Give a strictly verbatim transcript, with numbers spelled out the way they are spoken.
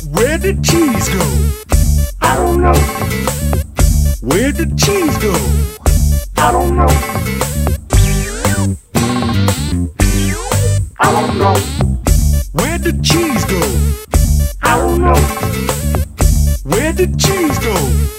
Where did cheese go? I don't know. Where did cheese go? I don't know. I don't know. Where did cheese go? I don't know. Where did cheese go?